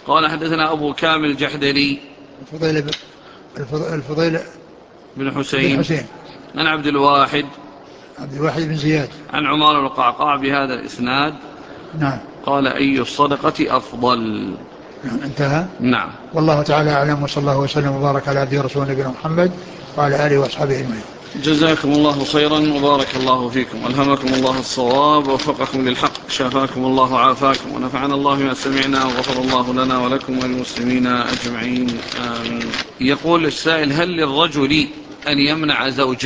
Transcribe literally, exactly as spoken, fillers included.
قال حدثنا أبو كامل الجحدري الفضيل بن الفضيل بن بن حسين حسين عن عبد الواحد عبد الواحد بن زياد عن عمار بن القعقاع بهذا الإسناد. نعم. قال أي الصدقة أفضل؟ نعم انتهى. نعم. والله تعالى أعلم، وصلى الله وسلم وبارك على عبده ورسوله نبينا محمد وعلى آله وأصحابه أجمعين. جزاكم الله خيرا وبارك الله فيكم، ألهمكم الله الصواب ووفقكم للحق، شافاكم الله وعافاكم، ونفعنا الله ما سمعنا، وغفر الله لنا ولكم وللمسلمين أجمعين، آمين. يقول السائل: هل للرجل أن يمنع زوجته